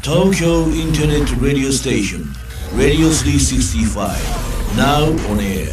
Tokyo Internet Radio Station Radio 365 Now on air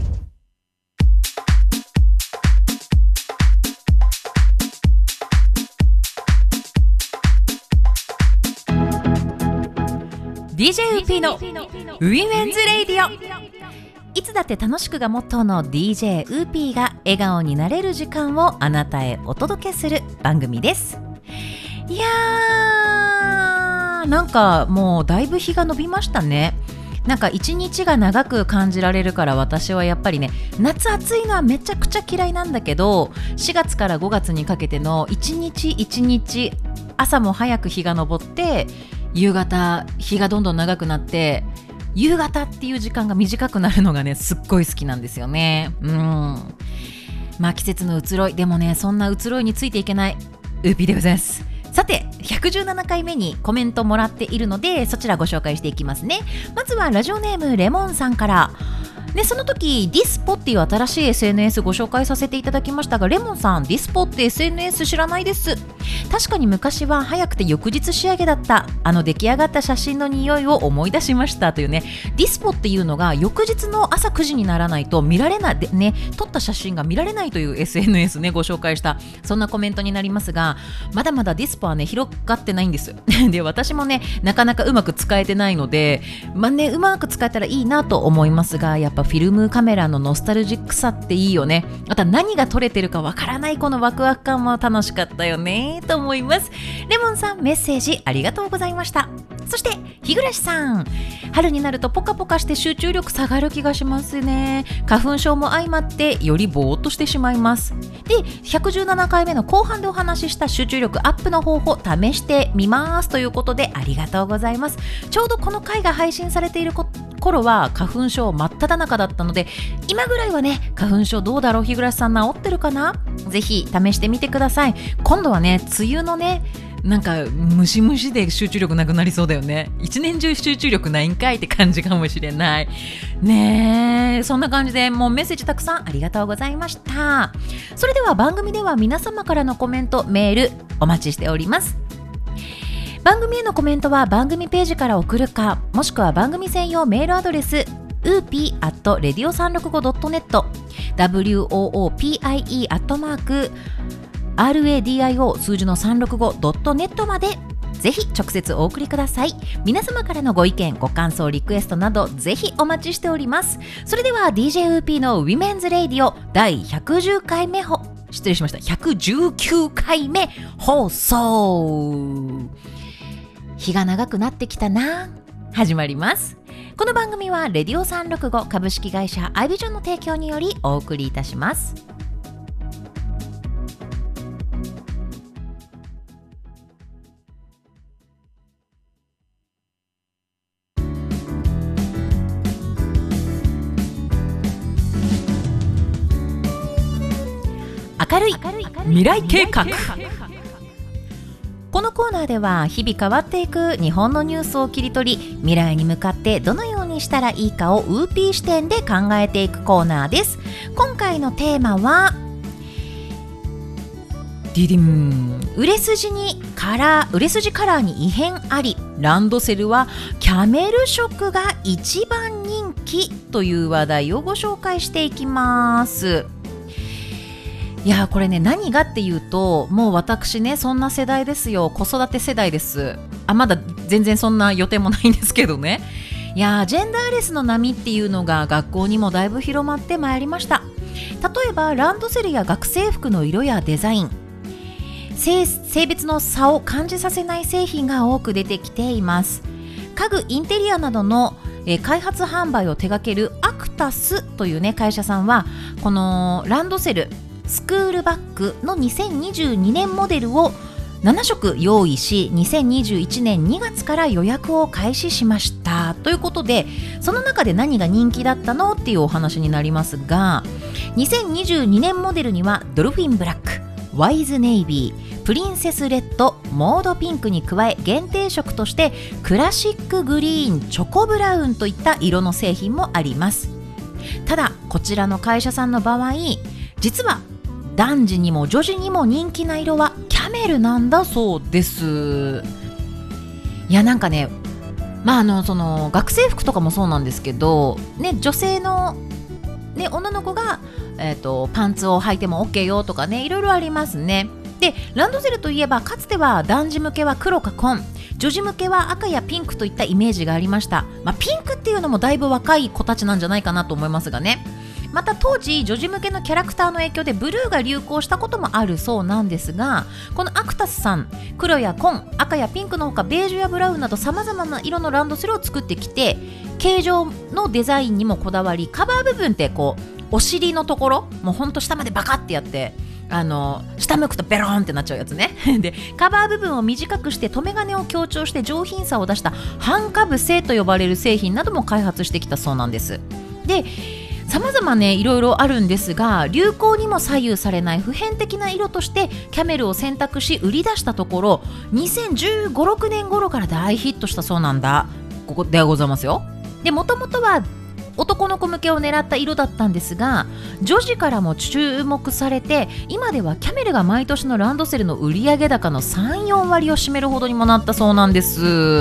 DJ ウーピーのウィメンズレイディオ。いつだって楽しくがモットーの DJ ウーピーが笑顔になれる時間をあなたへお届けする番組です。いやー、なんかもうだいぶ日が伸びましたね。なんか一日が長く感じられるから、私はやっぱりね、夏暑いのはめちゃくちゃ嫌いなんだけど、4月から5月にかけての一日一日朝も早く日が昇って、夕方日がどんどん長くなって、夕方っていう時間が短くなるのがね、すっごい好きなんですよね。まあ季節の移ろいでもね、そんな移ろいについていけないウーピーでございます。さて、117回目にコメントもらっているので、そちらご紹介していきますね。まずはラジオネームレモンさんから。で、その時ディスポっていう新しい SNS ご紹介させていただきましたが、レモンさん、ディスポって SNS 知らないです。確かに昔は早くて翌日仕上げだった出来上がった写真の匂いを思い出しましたというね。ディスポっていうのが翌日の朝9時にならないと見られないでね、撮った写真が見られないという SNS ね、ご紹介した、そんなコメントになりますが、まだまだディスポはね、広がってないんですで、私もね、なかなかうまく使えてないので、うまく使えたらいいなと思いますが、やっぱフィルムカメラのノスタルジックさっていいよね。また何が撮れてるかわからないこのワクワク感も楽しかったよねと思います。レモンさん、メッセージありがとうございました。そして日暮さん、春になるとポカポカして集中力下がる気がしますね。花粉症も相まってよりぼーっとしてしまいます。で、117回目の後半でお話しした集中力アップの方法試してみますということで、ありがとうございます。ちょうどこの回が配信されている頃は花粉症真っ只中だったので、今ぐらいはね、花粉症どうだろう、日暮さん治ってるかな。ぜひ試してみてください。今度はね、梅雨のね、なんかムシムシで集中力なくなりそうだよね。一年中集中力ないんかいって感じかもしれないね。え、そんな感じで、もうメッセージたくさんありがとうございました。それでは番組では皆様からのコメント、メールお待ちしております。番組へのコメントは番組ページから送るか、もしくは番組専用メールアドレスupi@radio365.net woopie@radio 数字の 365.net までぜひ直接お送りください。皆様からのご意見、ご感想、リクエストなどぜひお待ちしております。それでは DJ ウーピーのウィメンズレイディオ第119回目放送。日が長くなってきたな、始まります。この番組はレディオ365株式会社アイビジョンの提供によりお送りいたします。明るい未来計画。このコーナーでは日々変わっていく日本のニュースを切り取り、未来に向かってどのようにしたらいいかをウーピー視点で考えていくコーナーです。今回のテーマは売れ筋カラーに異変あり、ランドセルはキャメル色が一番人気という話題をご紹介していきます。いや、これね、何がっていうと、もう私ね、そんな世代ですよ。子育て世代です。まだ全然そんな予定もないんですけどね。いや、ジェンダーレスの波っていうのが学校にもだいぶ広まってまいりました。例えばランドセルや学生服の色やデザイン、性別の差を感じさせない製品が多く出てきています。家具インテリアなどの開発販売を手掛けるアクタスというね、会社さんは、このランドセルスクールバッグの2022年モデルを7色用意し、2021年2月から予約を開始しましたということで、その中で何が人気だったのっていうお話になりますが、2022年モデルにはドルフィンブラック、ワイズネイビー、プリンセスレッド、モードピンクに加え、限定色としてクラシックグリーン、チョコブラウンといった色の製品もあります。ただこちらの会社さんの場合、実は男児にも女児にも人気な色はキャメルなんだそうです。 いやなんかね、その学生服とかもそうなんですけど、ね、女性の、ね、女の子が、パンツを履いても OK よとかね、いろいろありますね。でランドセルといえばかつては男児向けは黒か紺、女児向けは赤やピンクといったイメージがありました。ピンクっていうのもだいぶ若い子たちなんじゃないかなと思いますがね。また当時女児向けのキャラクターの影響でブルーが流行したこともあるそうなんですが、このアクタスさん、黒や紺、赤やピンクのほかベージュやブラウンなどさまざまな色のランドセルを作ってきて、形状のデザインにもこだわり、カバー部分ってこうお尻のところもうほんと下までバカってやって、下向くとベローンってなっちゃうやつねでカバー部分を短くして留め金を強調して上品さを出した半かぶせと呼ばれる製品なども開発してきたそうなんです。で様々ねいろいろあるんですが、流行にも左右されない普遍的な色としてキャメルを選択し売り出したところ、2015、6年頃から大ヒットしたそうなんだ。ここでございますよ。でもともとは男の子向けを狙った色だったんですが、女児からも注目されて、今ではキャメルが毎年のランドセルの売上高の 3,4 割を占めるほどにもなったそうなんです。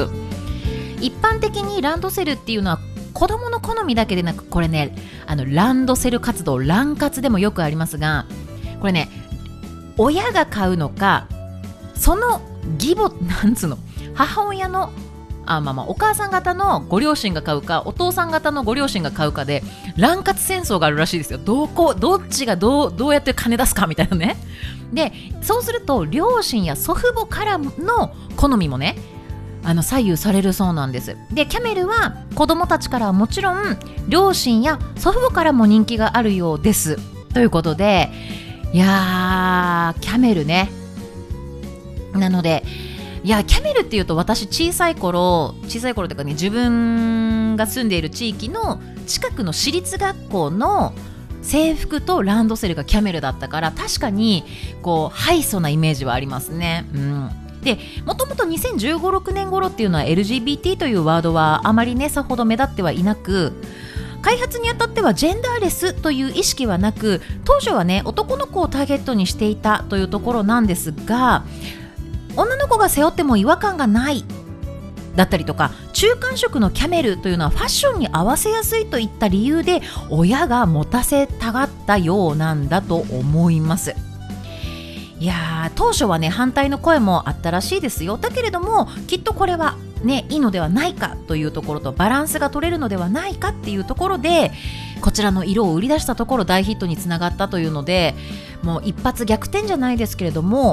一般的にランドセルっていうのは子供の好みだけでなく、これねランドセル活動、ラン活でもよくありますが、これね親が買うのか、その義母なんつうの母親のお母さん方のご両親が買うか、お父さん方のご両親が買うかでラン活戦争があるらしいですよ。どっちがどうやって金出すかみたいなね。でそうすると両親や祖父母からの好みもね左右されるそうなんです。でキャメルは子供たちからはもちろん両親や祖父母からも人気があるようですということで、いやーキャメルね。なのでキャメルっていうと、私小さい頃というかね、自分が住んでいる地域の近くの私立学校の制服とランドセルがキャメルだったから、確かにこうハイソなイメージはありますね。でもともと2015、6年頃っていうのは LGBT というワードはあまりねさほど目立ってはいなく、開発にあたってはジェンダーレスという意識はなく、当初はね男の子をターゲットにしていたというところなんですが、女の子が背負っても違和感がないだったりとか、中間色のキャメルというのはファッションに合わせやすいといった理由で親が持たせたがったようなんだと思います。いや当初はね反対の声もあったらしいですよ。だけれどもきっとこれはねいいのではないかというところと、バランスが取れるのではないかっていうところで、こちらの色を売り出したところ大ヒットにつながったというので、もう一発逆転じゃないですけれども、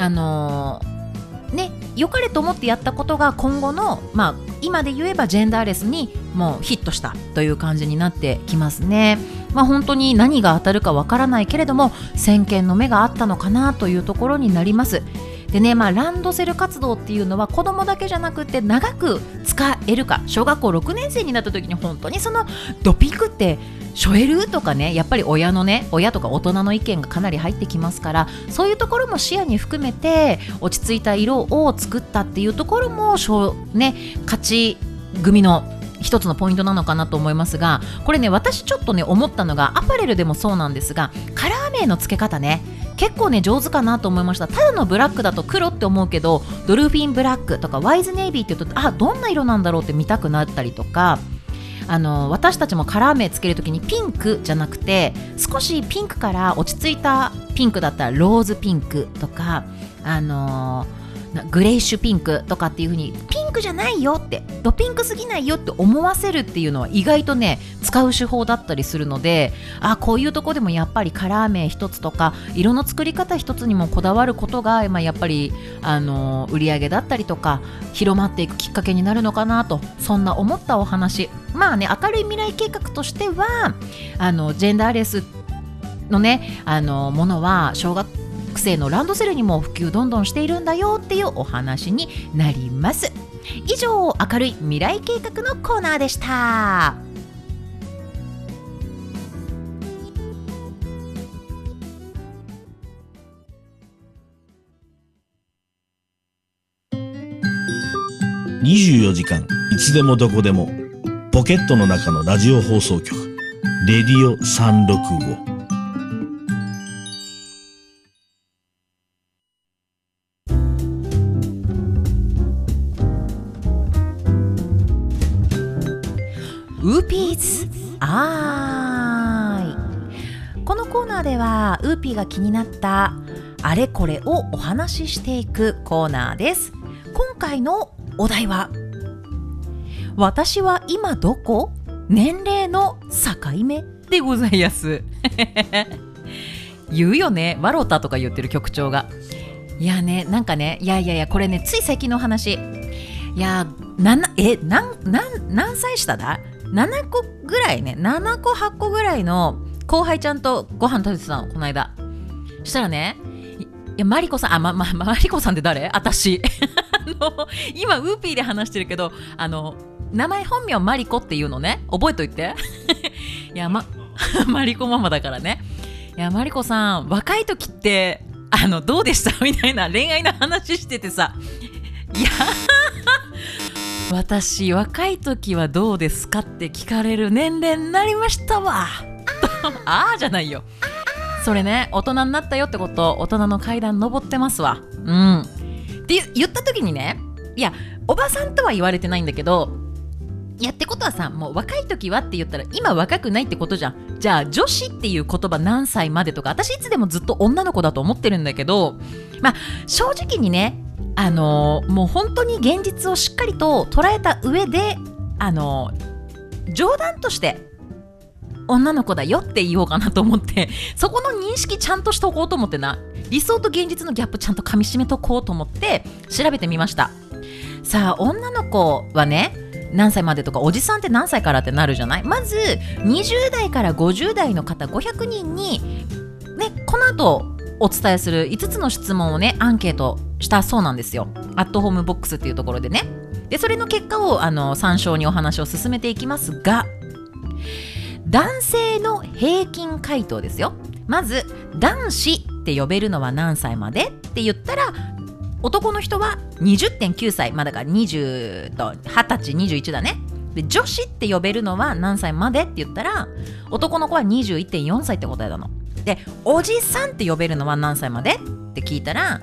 良かれと思ってやったことが今後の、今で言えばジェンダーレスにもうヒットしたという感じになってきますね。本当に何が当たるかわからないけれども、先見の目があったのかなというところになります。でね、ランドセル活動っていうのは子供だけじゃなくて長く使えるか、小学校6年生になった時に本当にそのドピンクって背負えるとかね、やっぱり親とか大人の意見がかなり入ってきますから、そういうところも視野に含めて落ち着いた色を作ったっていうところも勝ち組の一つのポイントなのかなと思いますが、これね私ちょっとね思ったのが、アパレルでもそうなんですが、カラー名の付け方ね結構ね上手かなと思いました。ただのブラックだと黒って思うけど、ドルフィンブラックとかワイズネイビーって言うと、どんな色なんだろうって見たくなったりとか、私たちもカラー名つけるときにピンクじゃなくて、少しピンクから落ち着いたピンクだったらローズピンクとか、グレイッシュピンクとかっていう風に、ピンクじゃないよって、ドピンクすぎないよって思わせるっていうのは意外とね使う手法だったりするので、こういうとこでもやっぱりカラー名一つとか色の作り方一つにもこだわることが、やっぱり売り上げだったりとか広まっていくきっかけになるのかなと、そんな思ったお話。明るい未来計画としてはジェンダーレスのねものは小学生のランドセルにも普及どんどんしているんだよっていうお話になります。以上、明るい未来計画のコーナーでした。 24時間いつでもどこでもポケットの中のラジオ放送局、レディオ365。 ウーピーズアイ。このコーナーではウーピーが気になったあれこれをお話ししていくコーナーです。今回のお題は、私は今どこ？年齢の境目でございます。言うよね、ワロタとか言ってる局長が。いやね、なんかね、いやこれね、つい最近の話。いや、何歳下だ ?7 個ぐらいね、7個8個ぐらいの後輩ちゃんとご飯食べてたの、この間。したらね、いや、マリコさん、マリコさんって誰？私。今、ウーピーで話してるけど、名前本名マリコっていうのね、覚えといて。いや、マリコママだからね。いや、マリコさん、若い時って、どうでしたみたいな恋愛の話しててさ。いや、私、若い時はどうですかって聞かれる年齢になりましたわ。あーじゃないよ。それね、大人になったよってこと、大人の階段登ってますわ。うん。って言った時にね、いや、おばさんとは言われてないんだけど、いやってことはさ、もう若い時はって言ったら今若くないってことじゃん。じゃあ女子っていう言葉何歳までとか、私いつでもずっと女の子だと思ってるんだけど、まあ正直にね、もう本当に現実をしっかりと捉えた上で、冗談として女の子だよって言おうかなと思って、そこの認識ちゃんとしとこうと思ってな、理想と現実のギャップちゃんと噛み締めとこうと思って調べてみました。さあ、女の子はね、何歳までとか、おじさんって何歳からってなるじゃない。まず20代から50代の方500人にね、この後お伝えする5つの質問をね、アンケートしたそうなんですよ。アットホームボックスっていうところでね。で、それの結果を参照にお話を進めていきますが、男性の平均回答ですよ。まず、男子って呼べるのは何歳までって言ったら、男の人は 20.9 歳、だから20と20歳21だね。で、女子って呼べるのは何歳までって言ったら、男の子は 21.4 歳って答えたの。で、おじさんって呼べるのは何歳までって聞いたら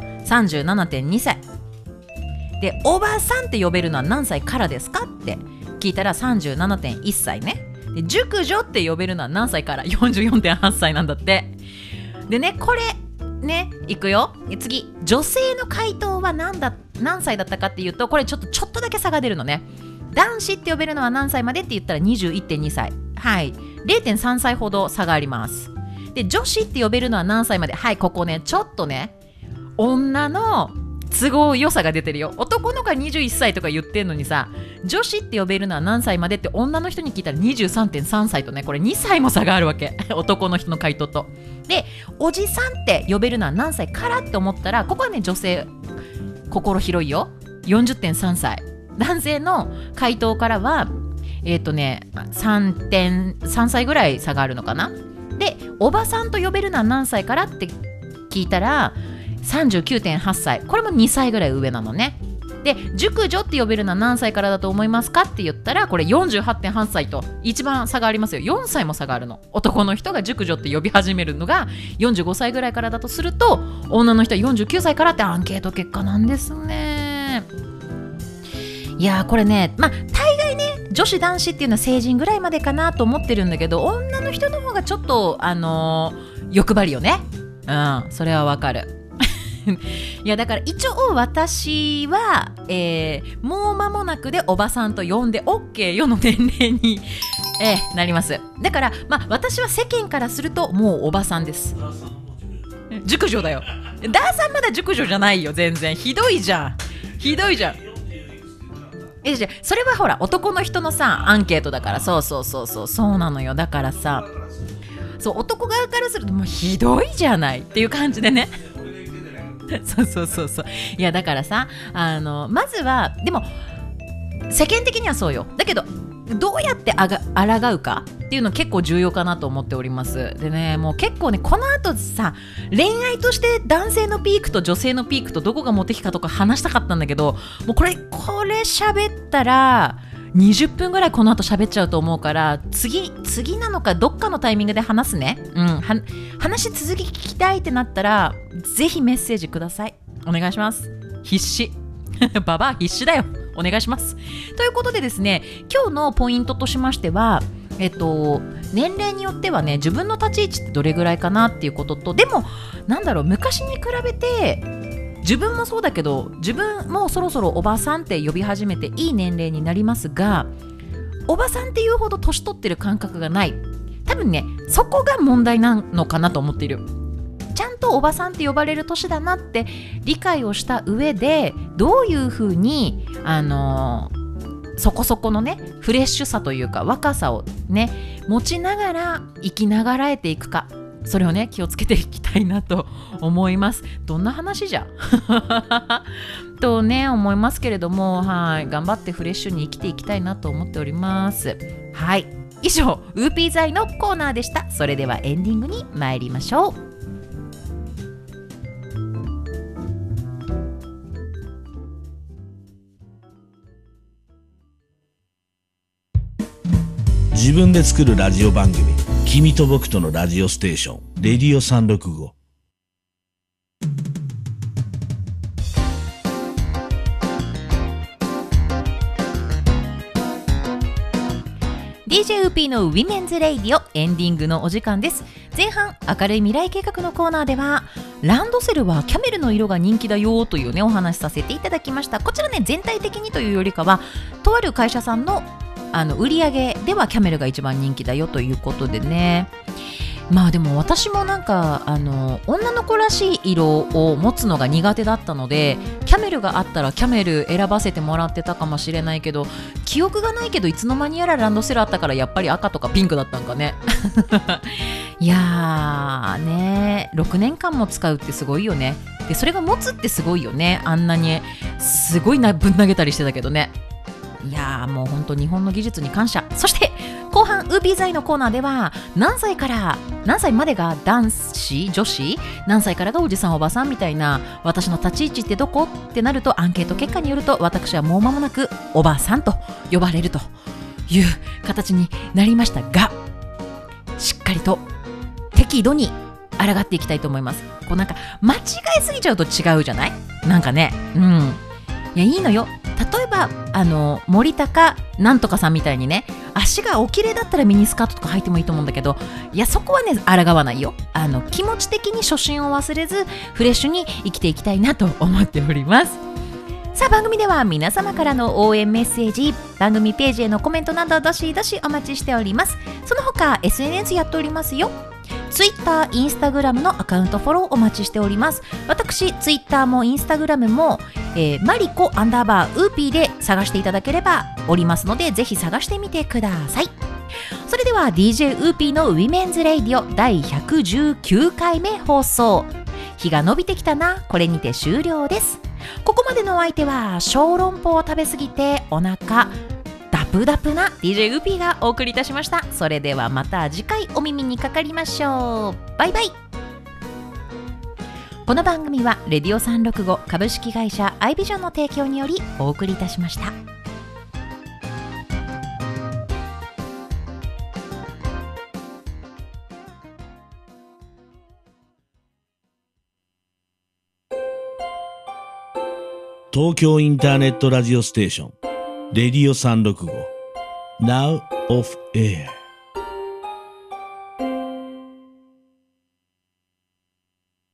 37.2 歳で、おばさんって呼べるのは何歳からですかって聞いたら 37.1 歳ね。で、熟女って呼べるのは何歳から 44.8 歳なんだって。でね、これね、いくよ。次、女性の回答は何歳だったかっていうと、これちょっとだけ差が出るのね。男子って呼べるのは何歳までって言ったら 21.2 歳。はい、0.3 歳ほど差があります。で、女子って呼べるのは何歳まで。はい、ここね、ちょっとね、女の都合良さが出てるよ。男の子が21歳とか言ってんのにさ、女子って呼べるのは何歳までって女の人に聞いたら 23.3 歳とね、これ2歳も差があるわけ。男の人の回答と。で、おじさんって呼べるのは何歳からって思ったら、ここはね、女性心広いよ。 40.3 歳。男性の回答からは3.3 歳ぐらい差があるのかな。で、おばさんと呼べるのは何歳からって聞いたら 39.8 歳。これも2歳ぐらい上なのね。で、熟女って呼べるのは何歳からだと思いますかって言ったら、これ 48.8 歳と一番差がありますよ。4歳も差があるの。男の人が熟女って呼び始めるのが45歳ぐらいからだとすると、女の人は49歳からってアンケート結果なんですね。いやー、これね、大概ね、女子男子っていうのは成人ぐらいまでかなと思ってるんだけど、女の人の方がちょっと欲張りよね。それはわかる。いや、だから一応私は、もう間もなくでおばさんと呼んで OK よの年齢に、なります。だから私は世間からするともうおばさんです。熟女だよ。ダーさんまだ熟女じゃないよ。全然ひどいじゃん。じゃそれはほら男の人のさアンケートだから。そうなのよ。だからさ、そう、男側からするともうひどいじゃないっていう感じでね。そういや、だからさ、まずはでも世間的にはそうよ。だけどどうやって抗うかっていうの結構重要かなと思っております。でね、もう結構ね、この後さ、恋愛として男性のピークと女性のピークとどこがモテ期かとか話したかったんだけど、もうこれ喋ったら20分ぐらいこの後喋っちゃうと思うから、次なのかどっかのタイミングで話すね。話続き聞きたいってなったらぜひメッセージください。お願いします。必死ババア必死だよお願いします。ということでですね、今日のポイントとしましては、年齢によってはね、自分の立ち位置ってどれぐらいかなっていうことと、でも昔に比べて自分もそうだけど、自分もそろそろおばさんって呼び始めていい年齢になりますが、おばさんっていうほど年取ってる感覚がない。多分ね、そこが問題なのかなと思っている。ちゃんとおばさんって呼ばれる年だなって理解をした上で、どういうふうにそこそこのねフレッシュさというか若さをね持ちながら生きながらえていくか、それをね気をつけていきたいなと思います。どんな話じゃとね思いますけれども、はい、頑張ってフレッシュに生きていきたいなと思っております。はい、以上ウーピー剤のコーナーでした。それではエンディングに参りましょう。 自分で作るラジオ番組、君と僕とのラジオステーション、レディオ365。 DJ ウーピーのウィメンズレイディオ、エンディングのお時間です。前半明るい未来計画のコーナーでは、ランドセルはキャメルの色が人気だよというねお話しさせていただきました。こちらね、全体的にというよりかは、とある会社さんの売り上げではキャメルが一番人気だよということでね。まあでも私も女の子らしい色を持つのが苦手だったので、キャメルがあったらキャメル選ばせてもらってたかもしれないけど、記憶がないけどいつの間にやらランドセルあったから、やっぱり赤とかピンクだったんかねいやーね、6年間も使うってすごいよね。でそれが持つってすごいよね。あんなにすごいぶん投げたりしてたけどね。いやーもう本当日本の技術に感謝。そして後半ウーピーザイのコーナーでは、何歳までが男子女子、何歳からがおじさんおばさんみたいな、私の立ち位置ってどこってなると、アンケート結果によると私はもう間もなくおばさんと呼ばれるという形になりましたが、しっかりと適度に抗っていきたいと思います。こう間違えすぎちゃうと違うじゃない？なんかね、いやいいのよ。例えば森高なんとかさんみたいにね、足がお綺麗だったらミニスカートとか履いてもいいと思うんだけど、いやそこはね抗わないよ。気持ち的に初心を忘れずフレッシュに生きていきたいなと思っております。さあ番組では皆様からの応援メッセージ、番組ページへのコメントなどどしどしお待ちしております。その他 SNS やっておりますよ。Twitter、Instagram のアカウントフォローお待ちしております。私 Twitter も Instagram も、マリコ_ウーピーで探していただければおりますので、ぜひ探してみてください。それでは DJ ウーピーのウィメンズレイディオ第119回目放送。日が伸びてきたな、これにて終了です。ここまでのお相手は小籠包を食べ過ぎてお腹ダプダプな DJ ウーピーがお送りいたしました。それではまた次回お耳にかかりましょう。バイバイ。この番組はレディオ365株式会社アイビジョンの提供によりお送りいたしました。 東京インターネットラジオステーション、レディオ365 Now of Air。